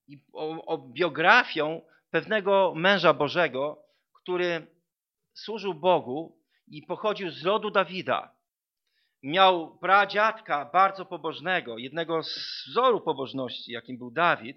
o biografią pewnego męża Bożego, który służył Bogu i pochodził z rodu Dawida. Miał pradziadka bardzo pobożnego, jednego z wzoru pobożności, jakim był Dawid.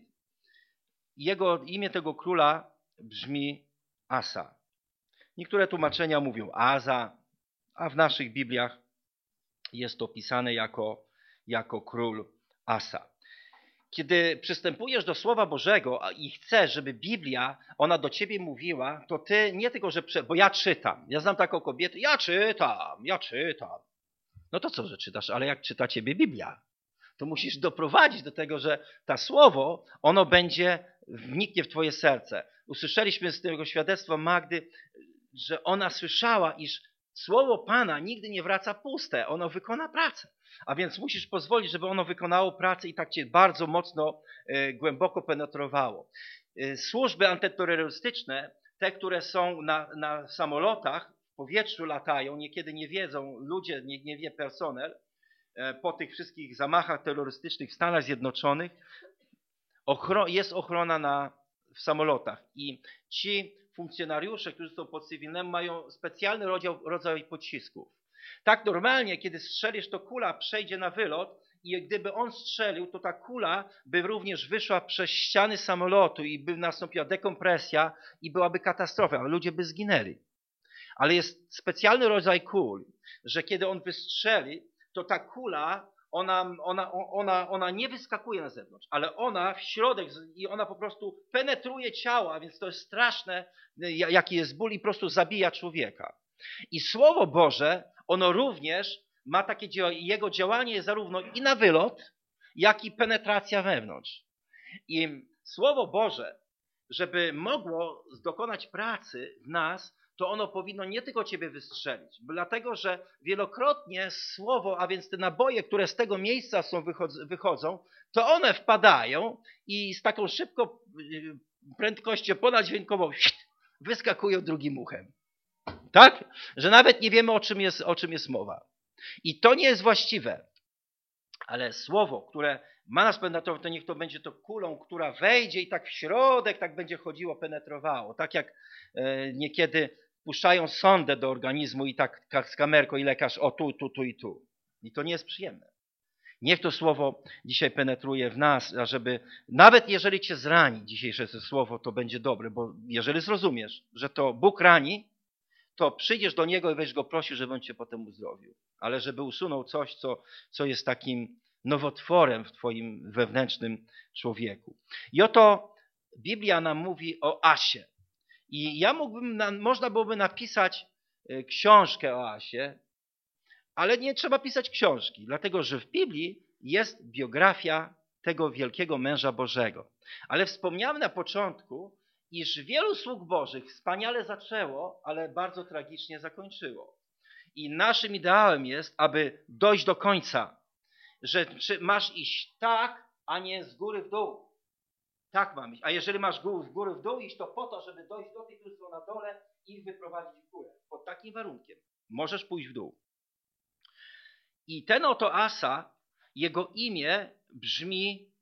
Imię tego króla brzmi Asa. Niektóre tłumaczenia mówią Aza, a w naszych Bibliach jest to opisane jako król Asa. Kiedy przystępujesz do Słowa Bożego i chcesz, żeby Biblia, ona do ciebie mówiła, to ty nie tylko, że... Bo ja czytam. Ja znam taką kobietę. Ja czytam. No to co, że czytasz? Ale jak czyta ciebie Biblia? To musisz doprowadzić do tego, że to słowo, ono wniknie w twoje serce. Usłyszeliśmy z tego świadectwa Magdy, że ona słyszała, iż słowo Pana nigdy nie wraca puste. Ono wykona pracę. A więc musisz pozwolić, żeby ono wykonało pracę i tak cię bardzo mocno, głęboko penetrowało. Służby antyterrorystyczne, te, które są na samolotach, w powietrzu latają, niekiedy nie wiedzą ludzie, nie wie personel, po tych wszystkich zamachach terrorystycznych w Stanach Zjednoczonych jest ochrona w samolotach i ci funkcjonariusze, którzy są pod cywilnym, mają specjalny rodzaj pocisków. Tak normalnie, kiedy strzelisz, to kula przejdzie na wylot i gdyby on strzelił, to ta kula by również wyszła przez ściany samolotu i by nastąpiła dekompresja i byłaby katastrofa, a ludzie by zginęli. Ale jest specjalny rodzaj kul, że kiedy on wystrzeli, to ta kula, ona nie wyskakuje na zewnątrz, ale ona w środek i ona po prostu penetruje ciało, a więc to jest straszne, jaki jest ból i po prostu zabija człowieka. I Słowo Boże, ono również ma takie jego działanie jest zarówno i na wylot, jak i penetracja wewnątrz. I Słowo Boże, żeby mogło dokonać pracy w nas, to ono powinno nie tylko ciebie wystrzelić, dlatego że wielokrotnie słowo, a więc te naboje, które z tego miejsca wychodzą, to one wpadają i z taką szybką prędkością ponadźwiękową wyskakują drugim uchem. Tak? Że nawet nie wiemy, o czym jest mowa. I to nie jest właściwe. Ale słowo, które ma nas penetrować, to niech to będzie to kulą, która wejdzie i tak w środek tak będzie chodziło, penetrowało. Tak jak niekiedy puszczają sondę do organizmu i tak z kamerką i lekarz tu i tu. I to nie jest przyjemne. Niech to słowo dzisiaj penetruje w nas, ażeby nawet jeżeli cię zrani dzisiejsze słowo, to będzie dobre, bo jeżeli zrozumiesz, że to Bóg rani, to przyjdziesz do Niego i weź Go prosił, żeby On cię potem uzdrowił. Ale żeby usunął coś, co jest takim nowotworem w twoim wewnętrznym człowieku. I oto Biblia nam mówi o Asie. I można byłoby napisać książkę o Asie, ale nie trzeba pisać książki, dlatego że w Biblii jest biografia tego wielkiego męża Bożego. Ale wspomniałem na początku, iż wielu sług Bożych wspaniale zaczęło, ale bardzo tragicznie zakończyło. I naszym ideałem jest, aby dojść do końca, że masz iść tak, a nie z góry w dół. Tak mam iść. A jeżeli masz z góry w dół iść, to po to, żeby dojść do tych, którzy są na dole i ich wyprowadzić w górę. Pod takim warunkiem. Możesz pójść w dół. I ten oto Asa, jego imię brzmi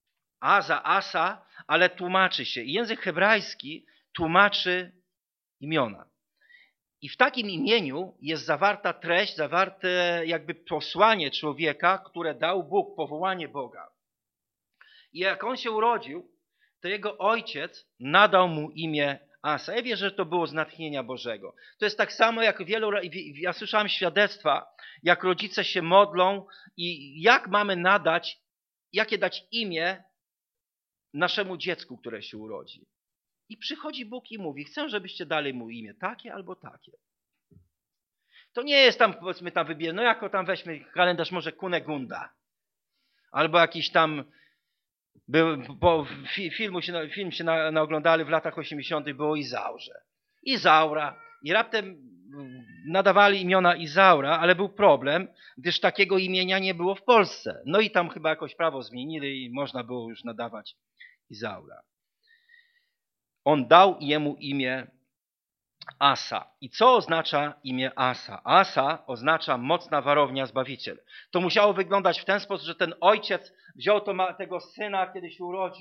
Asa, ale tłumaczy się. I język hebrajski tłumaczy imiona. I w takim imieniu jest zawarta treść, zawarte jakby posłanie człowieka, które dał Bóg, powołanie Boga. I jak on się urodził, to jego ojciec nadał mu imię Asa. Ja wierzę, że to było z natchnienia Bożego. To jest tak samo jak ja słyszałem świadectwa, jak rodzice się modlą i jak mamy jakie dać imię naszemu dziecku, które się urodzi. I przychodzi Bóg i mówi, chcę, żebyście dali mu imię takie albo takie. To nie jest tam, powiedzmy, tam wybierze, no jako tam weźmy kalendarz może Kunegunda. Albo jakiś tam, bo film się naoglądali w latach 80. było Izaura. I raptem nadawali imiona Izaura, ale był problem, gdyż takiego imienia nie było w Polsce. No i tam chyba jakoś prawo zmienili i można było już nadawać Izaura. On dał jemu imię Asa. I co oznacza imię Asa? Asa oznacza mocna warownia, Zbawiciel. To musiało wyglądać w ten sposób, że ten ojciec wziął tego syna, kiedy się urodził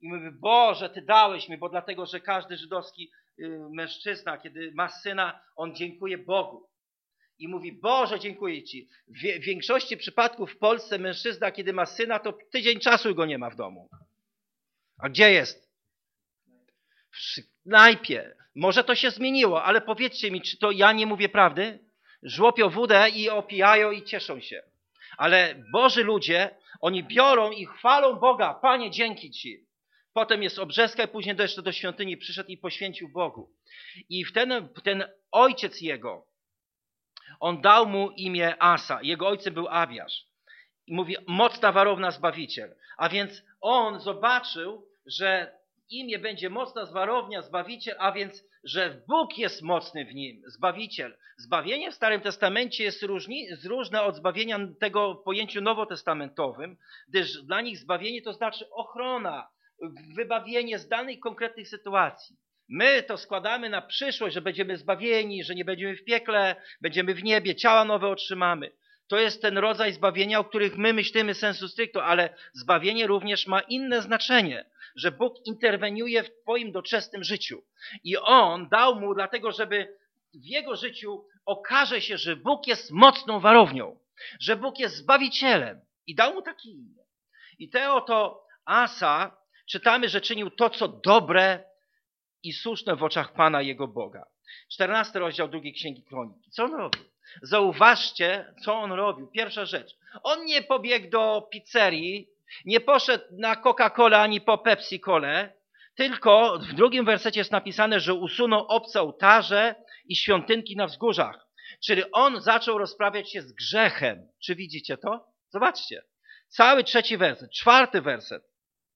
i mówi, Boże, Ty dałeś mi, bo dlatego, że każdy żydowski mężczyzna, kiedy ma syna, on dziękuje Bogu. I mówi, Boże, dziękuję Ci. W większości przypadków w Polsce mężczyzna, kiedy ma syna, to tydzień czasu go nie ma w domu. A gdzie jest? W knajpie. Może to się zmieniło, ale powiedzcie mi, czy to ja nie mówię prawdy? Żłopią wódę i opijają i cieszą się. Ale Boży ludzie, oni biorą i chwalą Boga. Panie, dzięki Ci. Potem jest obrzeska i później jeszcze do świątyni przyszedł i poświęcił Bogu. I ten ojciec jego, on dał mu imię Asa. Jego ojcem był Abiasz. I mówi, mocna warowna Zbawiciel. A więc on zobaczył, że imię będzie mocna warownia Zbawiciel, a więc, że Bóg jest mocny w nim, Zbawiciel. Zbawienie w Starym Testamencie jest różne od zbawienia tego pojęciu nowotestamentowym, gdyż dla nich zbawienie to znaczy ochrona, wybawienie z danej konkretnych sytuacji. My to składamy na przyszłość, że będziemy zbawieni, że nie będziemy w piekle, będziemy w niebie, ciała nowe otrzymamy. To jest ten rodzaj zbawienia, o których my myślimy sensu stricto, ale zbawienie również ma inne znaczenie, że Bóg interweniuje w twoim doczesnym życiu. I On dał mu dlatego, żeby w jego życiu okaże się, że Bóg jest mocną warownią, że Bóg jest Zbawicielem. I dał mu takie imię. I te oto Asa czytamy, że czynił to, co dobre i słuszne w oczach Pana jego Boga. 14 rozdział 2 Księgi Kroniki. Co on robił? Zauważcie, co on robił. Pierwsza rzecz. On nie pobiegł do pizzerii, nie poszedł na Coca-Colę ani po Pepsi-Colę, tylko w drugim wersecie jest napisane, że usunął obce ołtarze i świątynki na wzgórzach. Czyli on zaczął rozprawiać się z grzechem. Czy widzicie to? Zobaczcie. Cały 3 werset, 4 werset.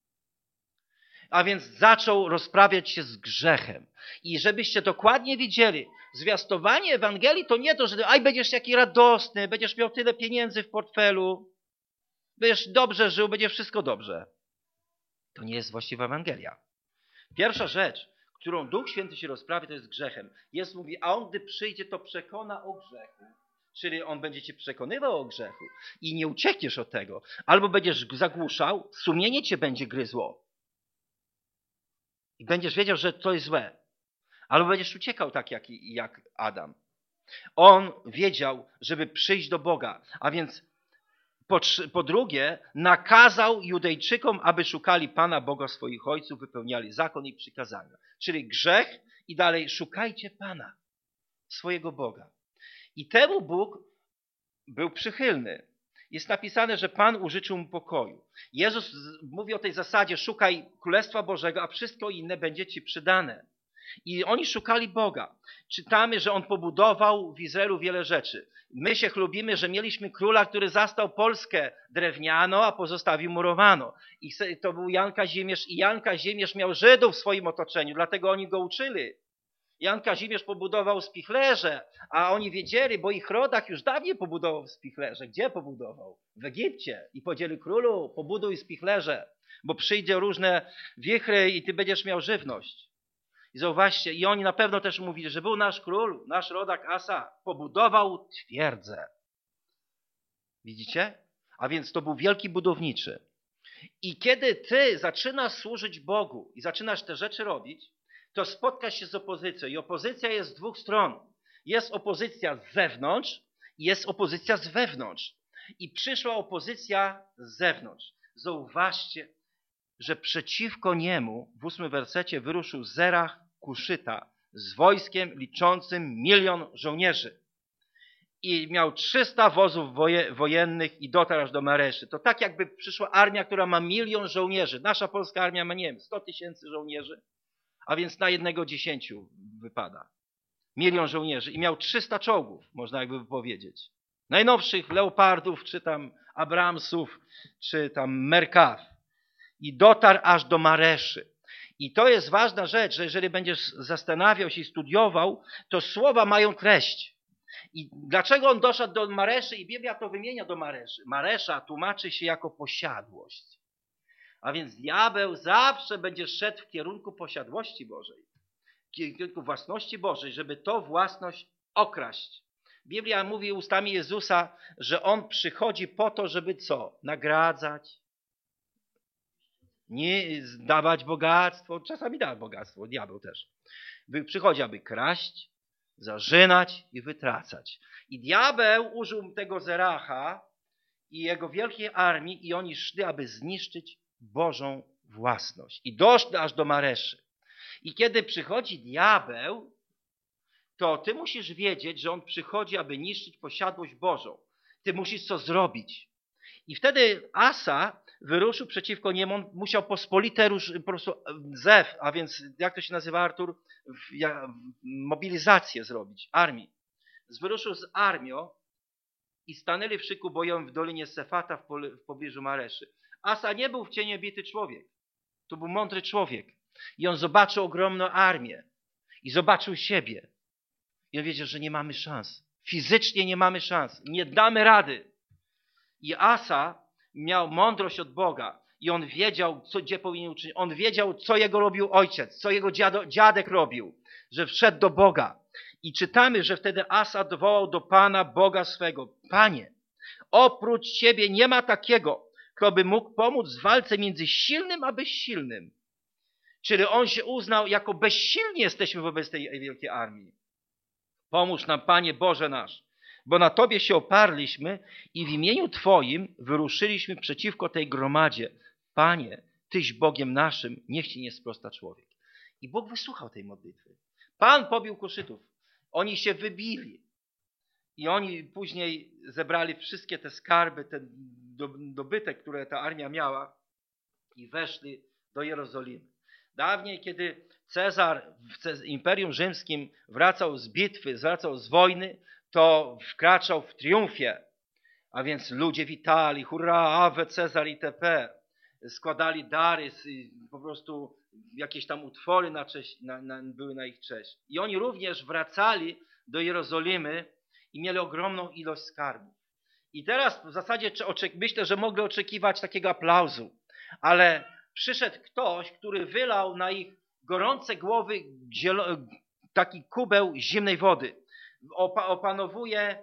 A więc zaczął rozprawiać się z grzechem. I żebyście dokładnie widzieli, zwiastowanie Ewangelii to nie to, że będziesz taki radosny, będziesz miał tyle pieniędzy w portfelu, będziesz dobrze żył, będzie wszystko dobrze. To nie jest właściwa Ewangelia. Pierwsza rzecz, którą Duch Święty się rozprawi, to jest grzechem. Jezus mówi, a On, gdy przyjdzie, to przekona o grzechu. Czyli On będzie cię przekonywał o grzechu i nie uciekniesz od tego. Albo będziesz zagłuszał, sumienie cię będzie gryzło. I będziesz wiedział, że to jest złe. Albo będziesz uciekał tak jak Adam. On wiedział, żeby przyjść do Boga. A więc po drugie nakazał Judejczykom, aby szukali Pana Boga swoich ojców, wypełniali zakon i przykazania. Czyli grzech i dalej szukajcie Pana, swojego Boga. I temu Bóg był przychylny. Jest napisane, że Pan użyczył mu pokoju. Jezus mówi o tej zasadzie, szukaj Królestwa Bożego, a wszystko inne będzie ci przydane. I oni szukali Boga. Czytamy, że On pobudował w Izraelu wiele rzeczy. My się chlubimy, że mieliśmy króla, który zastał Polskę drewniano, a pozostawił murowano. I to był Jan Kazimierz. I Jan Kazimierz miał Żydów w swoim otoczeniu, dlatego oni go uczyli. Jan Kazimierz pobudował spichlerze, a oni wiedzieli, bo ich rodak już dawniej pobudował spichlerze. Gdzie pobudował? W Egipcie. I powiedzieli, królu, pobuduj spichlerze, bo przyjdzie różne wichry i ty będziesz miał żywność. I zauważcie, i oni na pewno też mówili, że był nasz król, nasz rodak Asa, pobudował twierdzę. Widzicie? A więc to był wielki budowniczy. I kiedy ty zaczynasz służyć Bogu i zaczynasz te rzeczy robić, to spotkasz się z opozycją. I opozycja jest z 2 stron. Jest opozycja z zewnątrz i jest opozycja z wewnątrz. I przyszła opozycja z zewnątrz. Zauważcie, że przeciwko niemu w 8 wersecie wyruszył Zerach Kuszyta z wojskiem liczącym 1 000 000 żołnierzy. I miał 300 wozów wojennych i dotarł aż do Mareszy. To tak jakby przyszła armia, która ma 1 000 000 żołnierzy. Nasza polska armia ma, nie wiem, 100 000 żołnierzy. A więc na 1/10 wypada. 1 000 000 żołnierzy. I miał 300 czołgów, można jakby powiedzieć. Najnowszych Leopardów, czy tam Abramsów, czy tam Merkaw. I dotarł aż do Mareszy. I to jest ważna rzecz, że jeżeli będziesz zastanawiał się i studiował, to słowa mają treść. I dlaczego on doszedł do Mareszy? I Biblia to wymienia do Mareszy. Maresza tłumaczy się jako posiadłość. A więc diabeł zawsze będzie szedł w kierunku posiadłości Bożej, w kierunku własności Bożej, żeby tą własność okraść. Biblia mówi ustami Jezusa, że On przychodzi po to, żeby co? Nagradzać, nie dawać bogactwo, czasami da bogactwo, diabeł też. Przychodzi, aby kraść, zarzynać i wytracać. I diabeł użył tego Zeracha i jego wielkiej armii i oni szli, aby zniszczyć Bożą własność. I doszli aż do Mareszy. I kiedy przychodzi diabeł, to ty musisz wiedzieć, że on przychodzi, aby niszczyć posiadłość Bożą. Ty musisz co zrobić. I wtedy Asa wyruszył przeciwko niemu, on musiał pospolite po prostu zew, a więc jak to się nazywa, Artur? Mobilizację zrobić, armii. Wyruszył z armią i stanęli w szyku bojowym w dolinie Sefata w pobliżu Mareszy. Asa nie był w cieniu bity człowiek. To był mądry człowiek. I on zobaczył ogromną armię. I zobaczył siebie. I on wiedział, że nie mamy szans. Fizycznie nie mamy szans. Nie damy rady. I Asa miał mądrość od Boga. I on wiedział, gdzie powinien uczynić. On wiedział, co jego robił ojciec, co jego dziadek robił. Że wszedł do Boga. I czytamy, że wtedy Asa dowołał do Pana Boga swego. Panie, oprócz Ciebie nie ma takiego, kto by mógł pomóc w walce między silnym a bezsilnym. Czyli on się uznał, jako bezsilni jesteśmy wobec tej wielkiej armii. Pomóż nam, Panie Boże nasz, bo na Tobie się oparliśmy i w imieniu Twoim wyruszyliśmy przeciwko tej gromadzie. Panie, Tyś Bogiem naszym, niech Ci nie sprosta człowiek. I Bóg wysłuchał tej modlitwy. Pan pobił Kuszytów. Oni się wybili. I oni później zebrali wszystkie te skarby, ten dobytek, które ta armia miała i weszli do Jerozolimy. Dawniej, kiedy Cezar w Imperium Rzymskim wracał z bitwy, wracał z wojny, to wkraczał w triumfie. A więc ludzie witali, hurra, Ave Cezar itp. Składali dary, po prostu jakieś tam utwory były na ich cześć. I oni również wracali do Jerozolimy i mieli ogromną ilość skarbów. I teraz w zasadzie myślę, że mogli oczekiwać takiego aplauzu, ale przyszedł ktoś, który wylał na ich gorące głowy taki kubeł zimnej wody. Opanowuje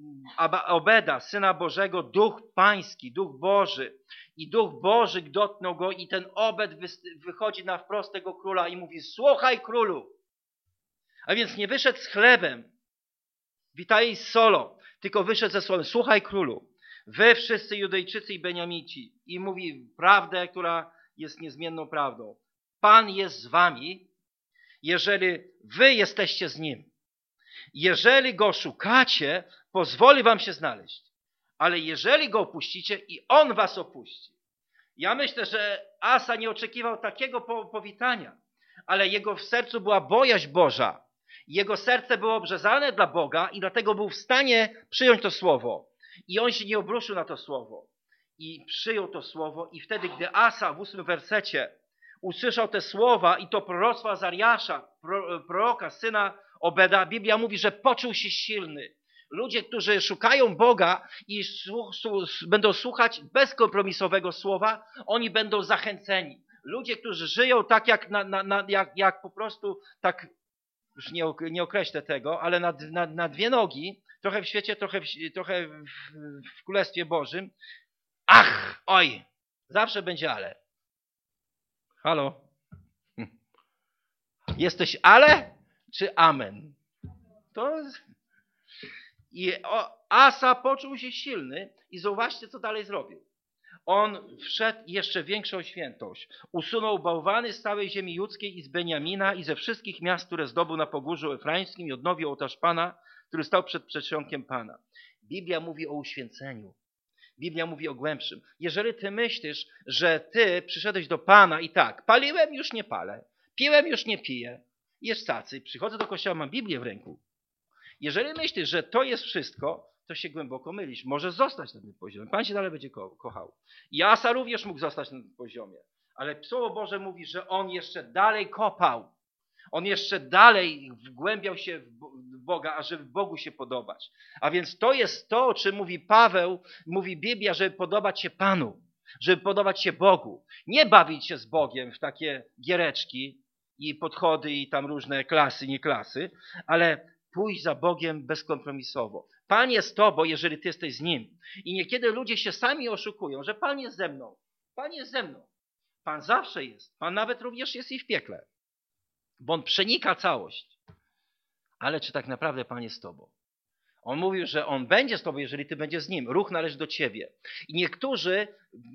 Obeda, Syna Bożego, Duch Pański, Duch Boży. I Duch Boży dotknął go i ten Obed wychodzi na wprost tego króla i mówi: słuchaj, królu. A więc nie wyszedł z chlebem, witaj z solą, tylko wyszedł ze słowem: słuchaj, królu. Wy wszyscy Judejczycy i Beniamici. I mówi prawdę, która jest niezmienną prawdą. Pan jest z wami, jeżeli wy jesteście z Nim. Jeżeli Go szukacie, pozwoli wam się znaleźć. Ale jeżeli Go opuścicie, i On was opuści. Ja myślę, że Asa nie oczekiwał takiego powitania, ale jego w sercu była bojaźń Boża. Jego serce było obrzezane dla Boga i dlatego był w stanie przyjąć to słowo. I on się nie obruszył na to słowo. I przyjął to słowo i wtedy, gdy Asa w 8 wersecie usłyszał te słowa i to proroctwo Azariasza, proroka, syna Obeda, Biblia mówi, że poczuł się silny. Ludzie, którzy szukają Boga i będą słuchać bezkompromisowego słowa, oni będą zachęceni. Ludzie, którzy żyją tak jak po prostu, tak już nie określę tego, ale na dwie nogi, trochę w świecie, trochę w Królestwie Bożym. Ach, oj, zawsze będzie ale. Halo? Jesteś ale czy amen? I Asa poczuł się silny i zauważcie, co dalej zrobił. On wszedł jeszcze większą świętość. Usunął bałwany z całej ziemi judzkiej i z Beniamina i ze wszystkich miast, które zdobył na Pogórzu Efraimskim i odnowił ołtarz Pana, który stał przed przedsionkiem Pana. Biblia mówi o uświęceniu. Biblia mówi o głębszym. Jeżeli ty myślisz, że ty przyszedłeś do Pana i tak, paliłem, już nie palę, piłem, już nie piję, jest tacy, przychodzę do kościoła, mam Biblię w ręku. Jeżeli myślisz, że to jest wszystko, to się głęboko mylisz. Możesz zostać na tym poziomie. Pan cię dalej będzie kochał. I Asa również mógł zostać na tym poziomie. Ale Słowo Boże mówi, że on jeszcze dalej kopał. On jeszcze dalej wgłębiał się w Boga, ażeby Bogu się podobać. A więc to jest to, o czym mówi Paweł, mówi Biblia, żeby podobać się Panu, żeby podobać się Bogu. Nie bawić się z Bogiem w takie giereczki i podchody i tam różne klasy, nie klasy, ale pójść za Bogiem bezkompromisowo. Pan jest Tobą, jeżeli Ty jesteś z Nim. I niekiedy ludzie się sami oszukują, że Pan jest ze mną. Pan jest ze mną. Pan zawsze jest. Pan nawet również jest i w piekle. Bo On przenika całość. Ale czy tak naprawdę Pan jest z tobą? On mówił, że On będzie z tobą, jeżeli ty będziesz z Nim. Ruch należy do ciebie. I niektórzy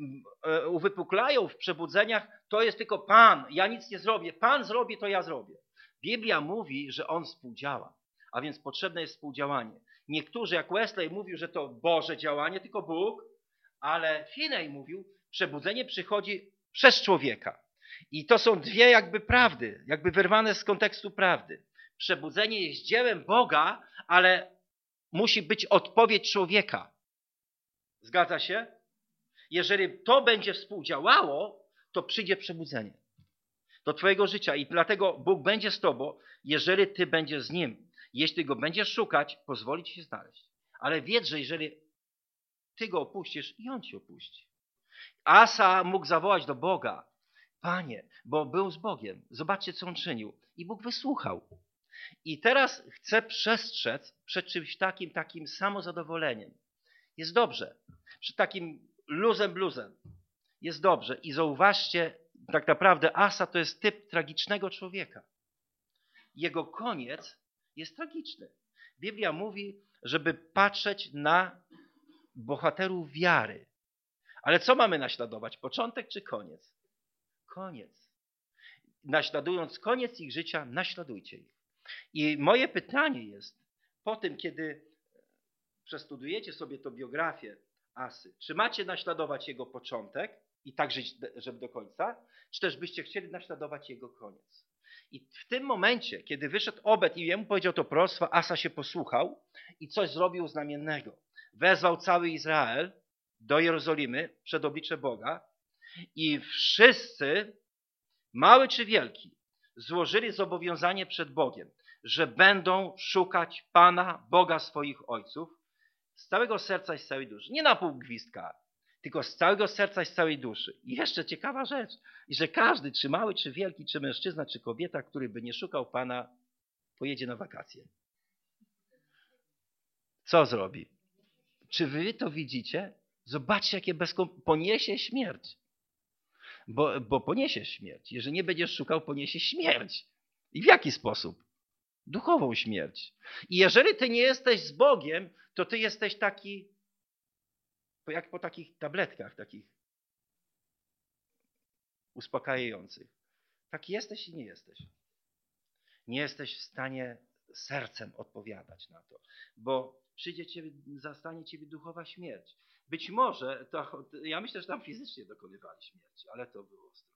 uwypuklają w przebudzeniach, to jest tylko Pan, ja nic nie zrobię. Pan zrobi, to ja zrobię. Biblia mówi, że On współdziała, a więc potrzebne jest współdziałanie. Niektórzy, jak Wesley mówił, że to Boże działanie, tylko Bóg, ale Finney mówił, przebudzenie przychodzi przez człowieka. I to są dwie jakby prawdy, jakby wyrwane z kontekstu prawdy. Przebudzenie jest dziełem Boga, ale musi być odpowiedź człowieka. Zgadza się? Jeżeli to będzie współdziałało, to przyjdzie przebudzenie do twojego życia i dlatego Bóg będzie z tobą, jeżeli ty będziesz z Nim. Jeśli Go będziesz szukać, pozwoli ci się znaleźć. Ale wiedz, że jeżeli ty Go opuścisz, i On ci opuści. Asa mógł zawołać do Boga, Panie, bo był z Bogiem. Zobaczcie, co on czynił. I Bóg wysłuchał. I teraz chcę przestrzec przed czymś takim samozadowoleniem. Jest dobrze. Przed takim bluzem. Jest dobrze. I zauważcie, tak naprawdę Asa to jest typ tragicznego człowieka. Jego koniec jest tragiczny. Biblia mówi, żeby patrzeć na bohaterów wiary. Ale co mamy naśladować? Początek czy koniec? Koniec. Naśladując koniec ich życia, naśladujcie ich. I moje pytanie jest, po tym, kiedy przestudujecie sobie tę biografię Asy, czy macie naśladować jego początek i tak żyć, żeby do końca, czy też byście chcieli naśladować jego koniec? I w tym momencie, kiedy wyszedł Obed i jemu powiedział to proroctwo, Asa się posłuchał i coś zrobił znamiennego. Wezwał cały Izrael do Jerozolimy przed oblicze Boga i wszyscy, mały czy wielki, złożyli zobowiązanie przed Bogiem, że będą szukać Pana, Boga swoich ojców z całego serca i z całej duszy. Nie na pół gwizdka, tylko z całego serca i z całej duszy. I jeszcze ciekawa rzecz, że każdy, czy mały, czy wielki, czy mężczyzna, czy kobieta, który by nie szukał Pana, pojedzie na wakacje. Co zrobi? Czy wy to widzicie? Zobaczcie, jakie poniesie śmierć. Bo poniesie śmierć. Jeżeli nie będziesz szukał, poniesie śmierć. I w jaki sposób? Duchową śmierć. I jeżeli ty nie jesteś z Bogiem, to ty jesteś taki, jak po takich tabletkach, takich uspokajających. Taki jesteś i nie jesteś. Nie jesteś w stanie sercem odpowiadać na to, bo zastanie ciebie duchowa śmierć. Być może, ja myślę, że tam fizycznie dokonywali śmierci, ale to było ostre.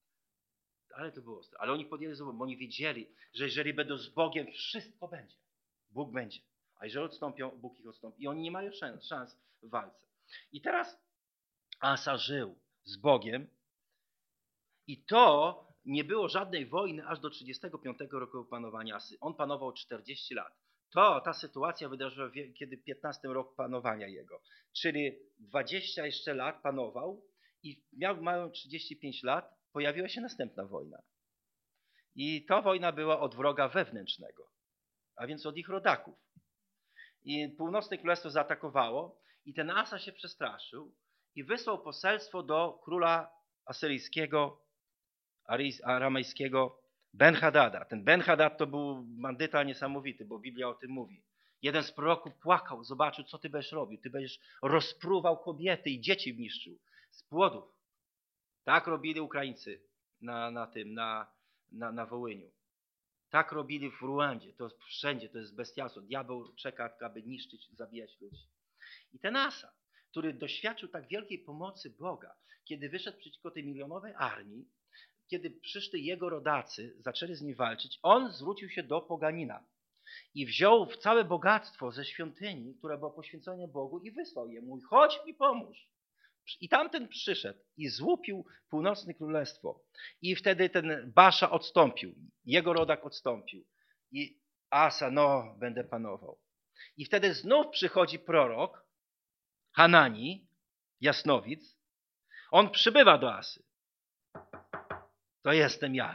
Ale oni podjęli sobą, bo oni wiedzieli, że jeżeli będą z Bogiem, wszystko będzie. Bóg będzie. A jeżeli odstąpią, Bóg ich odstąpi. I oni nie mają szans w walce. I teraz Asa żył z Bogiem i to nie było żadnej wojny aż do 35 roku panowania Asy. On panował 40 lat. Ta sytuacja wydarzyła kiedy 15 rok panowania jego. Czyli 20 jeszcze lat panował i miał 35 lat, pojawiła się następna wojna. I ta wojna była od wroga wewnętrznego, a więc od ich rodaków. I północne królestwo zaatakowało i ten Asa się przestraszył i wysłał poselstwo do króla asyryjskiego, aramejskiego Ben-Hadada. Ten Ben-Hadad to był bandyta niesamowity, bo Biblia o tym mówi. Jeden z proroków płakał, zobaczył, co ty będziesz robił. Ty będziesz rozpruwał kobiety i dzieci niszczył z płodów. Tak robili Ukraińcy na Wołyniu. Tak robili w Ruandzie. To wszędzie, to jest bestialstwo. Diabeł czeka, aby niszczyć, zabijać ludzi. I ten Asa, który doświadczył tak wielkiej pomocy Boga, kiedy wyszedł przeciwko tej milionowej armii, kiedy przyszli jego rodacy, zaczęli z nim walczyć, on zwrócił się do poganina i wziął całe bogactwo ze świątyni, która była poświęcona Bogu i wysłał jemu. Mówi, chodź mi pomóż. I tamten przyszedł i złupił północne królestwo. I wtedy ten Basza odstąpił, jego rodak odstąpił. I Asa, będę panował. I wtedy znów przychodzi prorok Hanani, jasnowic. On przybywa do Asy. To jestem ja,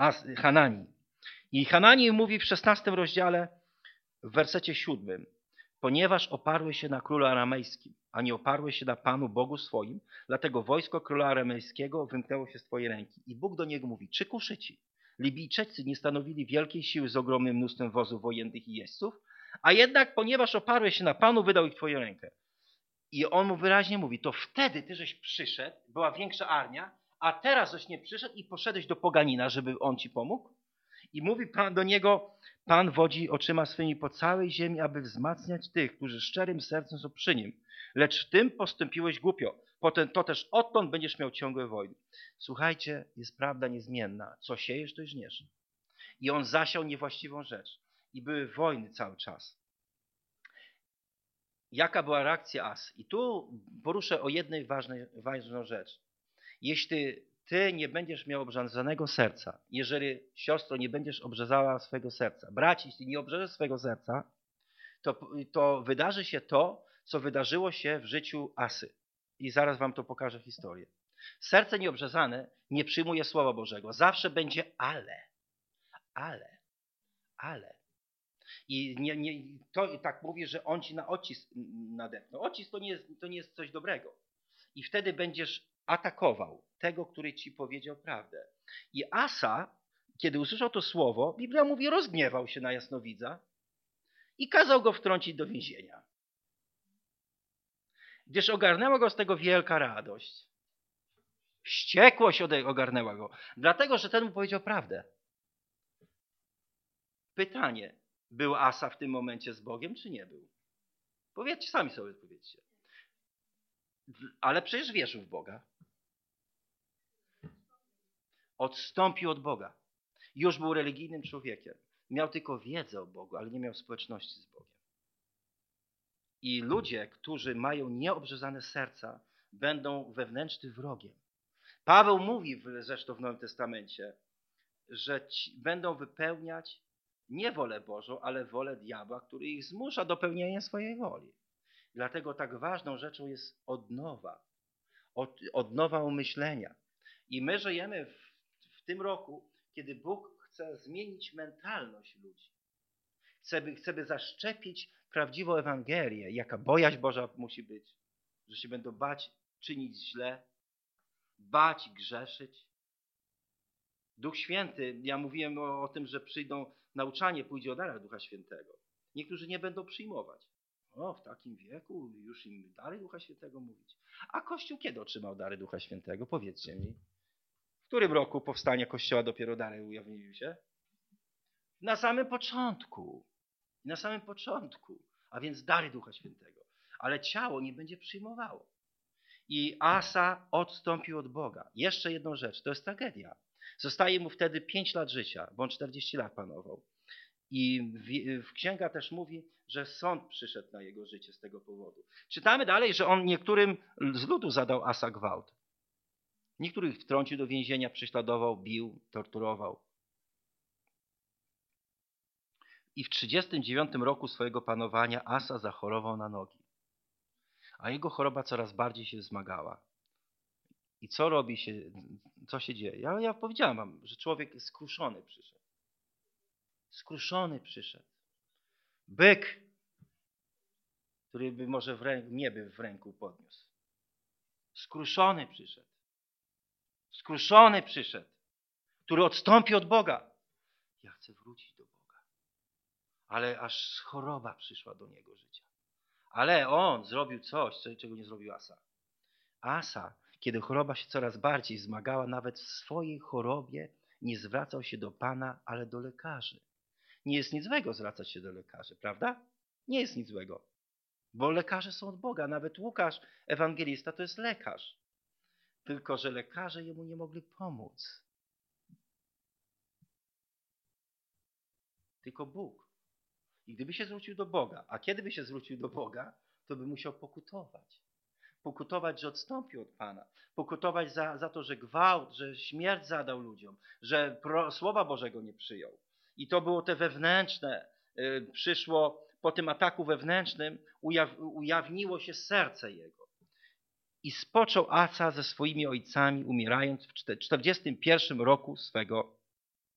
Hanani. I Hanani mówi w 16 rozdziale, w wersecie 7. ponieważ oparłeś się na królu aramejskim, a nie oparłeś się na Panu Bogu swoim, dlatego wojsko króla aramejskiego wymknęło się z twojej ręki. I Bóg do niego mówi, czy kuszy ci? Libijczycy nie stanowili wielkiej siły z ogromnym mnóstwem wozów wojennych i jeźdźców, a jednak ponieważ oparłeś się na Panu, wydał ich w twoją rękę. I on mu wyraźnie mówi, to wtedy ty żeś przyszedł, była większa armia, a teraz żeś nie przyszedł i poszedłeś do poganina, żeby on ci pomógł? I mówi Pan do niego, Pan wodzi oczyma swymi po całej ziemi, aby wzmacniać tych, którzy szczerym sercem są przy nim. Lecz w tym postąpiłeś głupio. Potem to też odtąd będziesz miał ciągłe wojny. Słuchajcie, jest prawda niezmienna. Co siejesz, to i żniesz. I on zasiał niewłaściwą rzecz. I były wojny cały czas. Jaka była reakcja Asy? I tu poruszę o jednej ważną rzecz. Jeśli ty nie będziesz miał obrzezanego serca, jeżeli siostro nie będziesz obrzezała swojego serca, braci, jeśli nie obrzezesz swojego serca, to wydarzy się to, co wydarzyło się w życiu Asy. I zaraz wam to pokażę historię. Serce nieobrzezane nie przyjmuje Słowa Bożego. Zawsze będzie ale. I to tak mówi, że on ci na odcisk nadepnął. Odcisk to nie jest coś dobrego. I wtedy będziesz atakował tego, który ci powiedział prawdę. I Asa, kiedy usłyszał to słowo, Biblia mówi, rozgniewał się na jasnowidza i kazał go wtrącić do więzienia. Gdyż ogarnęła go z tego wielka radość. Wściekłość ogarnęła go, dlatego, że ten mu powiedział prawdę. Pytanie, był Asa w tym momencie z Bogiem, czy nie był? Powiedzcie, sami sobie odpowiedzcie. Ale przecież wierzył w Boga. Odstąpił od Boga. Już był religijnym człowiekiem. Miał tylko wiedzę o Bogu, ale nie miał społeczności z Bogiem. I ludzie, którzy mają nieobrzezane serca, będą wewnętrznym wrogiem. Paweł mówi zresztą w Nowym Testamencie, że będą wypełniać nie wolę Bożą, ale wolę diabła, który ich zmusza do pełnienia swojej woli. Dlatego tak ważną rzeczą jest odnowa umyślenia. I my żyjemy w tym roku, kiedy Bóg chce zmienić mentalność ludzi. Chce zaszczepić prawdziwą Ewangelię, jaka bojaźń Boża musi być, że się będą bać czynić źle, bać grzeszyć. Duch Święty, ja mówiłem o tym, że przyjdą nauczanie, pójdzie o darach Ducha Świętego. Niektórzy nie będą przyjmować. W takim wieku już im dary Ducha Świętego mówić. A Kościół kiedy otrzymał dary Ducha Świętego? Powiedzcie mi. W którym roku powstania Kościoła dopiero dary ujawniły się? Na samym początku. Na samym początku. A więc dary Ducha Świętego. Ale ciało nie będzie przyjmowało. I Asa odstąpił od Boga. Jeszcze jedną rzecz, to jest tragedia. Zostaje mu wtedy 5 lat życia, bo on 40 lat panował. I w księga też mówi, że sąd przyszedł na jego życie z tego powodu. Czytamy dalej, że on niektórym z ludu zadał Asa gwałt. Niektórych wtrącił do więzienia, prześladował, bił, torturował. I w 39 roku swojego panowania Asa zachorował na nogi. A jego choroba coraz bardziej się wzmagała. I co się dzieje? Ja powiedziałem wam, że człowiek skruszony przyszedł. Skruszony przyszedł. Byk, który by może nie by w ręku podniósł. Skruszony przyszedł. Skruszony przyszedł, który odstąpi od Boga. Ja chcę wrócić do Boga. Ale aż choroba przyszła do niego życia. Ale on zrobił coś, czego nie zrobił Asa. Asa, kiedy choroba się coraz bardziej wzmagała, nawet w swojej chorobie nie zwracał się do Pana, ale do lekarzy. Nie jest nic złego zwracać się do lekarzy, prawda? Nie jest nic złego, bo lekarze są od Boga. Nawet Łukasz, ewangelista, to jest lekarz. Tylko że lekarze jemu nie mogli pomóc. Tylko Bóg. I gdyby się zwrócił do Boga, a kiedy by się zwrócił do Boga, to by musiał pokutować. Pokutować, że odstąpił od Pana. Pokutować za to, że gwałt, że śmierć zadał ludziom, że Słowa Bożego nie przyjął. I to było te wewnętrzne. Przyszło po tym ataku wewnętrznym, ujawniło się serce jego. I spoczął Asa ze swoimi ojcami, umierając w 41 roku swego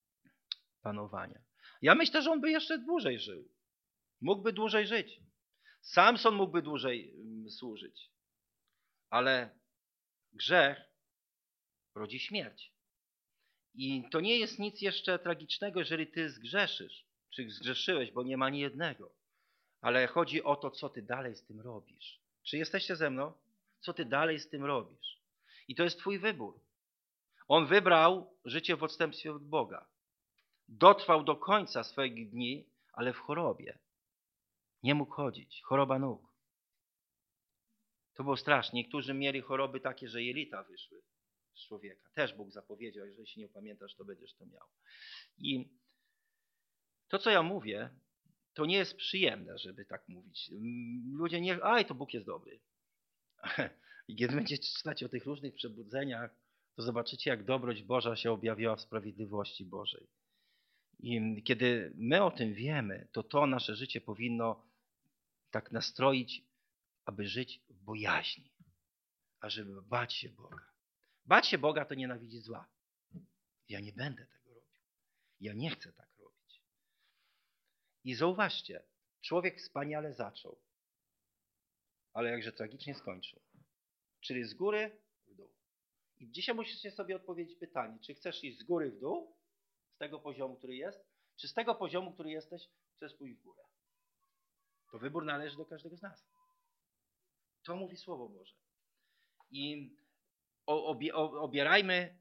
panowania. Ja myślę, że on by jeszcze dłużej żył. Mógłby dłużej żyć. Samson mógłby dłużej służyć, ale grzech rodzi śmierć. I to nie jest nic jeszcze tragicznego, jeżeli ty zgrzeszysz, czy zgrzeszyłeś, bo nie ma ani jednego. Ale chodzi o to, co ty dalej z tym robisz. Czy jesteście ze mną? Co ty dalej z tym robisz? I to jest twój wybór. On wybrał życie w odstępstwie od Boga. Dotrwał do końca swoich dni, ale w chorobie. Nie mógł chodzić. Choroba nóg. To było straszne. Niektórzy mieli choroby takie, że jelita wyszły z człowieka. Też Bóg zapowiedział, jeżeli się nie opamiętasz, to będziesz to miał. I to, co ja mówię, to nie jest przyjemne, żeby tak mówić. Ludzie nie... Aj, to Bóg jest dobry. I kiedy będziecie czytać o tych różnych przebudzeniach, to zobaczycie, jak dobroć Boża się objawiła w sprawiedliwości Bożej. I kiedy my o tym wiemy, to nasze życie powinno tak nastroić, aby żyć w bojaźni, a żeby bać się Boga. Bać się Boga to nienawidzić zła. Ja nie będę tego robił. Ja nie chcę tak robić. I zauważcie, człowiek wspaniale zaczął, ale jakże tragicznie skończył. Czyli z góry w dół. I dzisiaj musicie sobie odpowiedzieć pytanie, czy chcesz iść z góry w dół, z tego poziomu, który jest, czy z tego poziomu, który jesteś, chcesz pójść w górę. To wybór należy do każdego z nas. To mówi Słowo Boże. I obierajmy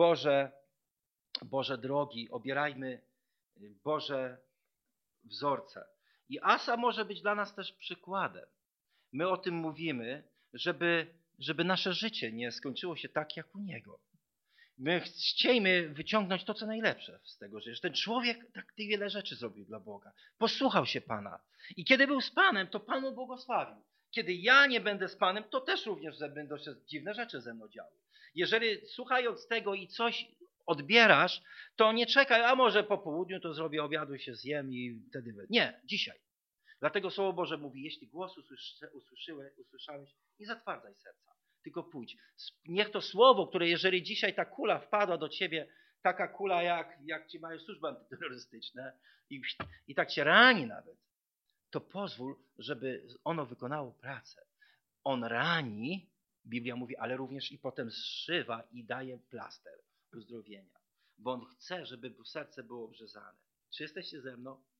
Boże drogi, obierajmy Boże wzorce. I Asa może być dla nas też przykładem. My o tym mówimy, żeby nasze życie nie skończyło się tak, jak u niego. My chciejmy wyciągnąć to, co najlepsze z tego, że ten człowiek tak wiele rzeczy zrobił dla Boga. Posłuchał się Pana. I kiedy był z Panem, to Pan mu błogosławił. Kiedy ja nie będę z Panem, to też również będą się dziwne rzeczy ze mną działy. Jeżeli słuchając tego i coś odbierasz, to nie czekaj, a może po południu to zrobię obiadu, się zjem i wtedy... Nie, dzisiaj. Dlatego Słowo Boże mówi, jeśli głos usłyszałeś, nie zatwardzaj serca, tylko pójdź. Niech to słowo, które jeżeli dzisiaj ta kula wpadła do ciebie, taka kula jak ci mają służby antyterrorystyczne i tak cię rani nawet, to pozwól, żeby ono wykonało pracę. On rani, Biblia mówi, ale również i potem zszywa i daje plaster uzdrowienia. Bo on chce, żeby serce było obrzezane. Czy jesteście ze mną?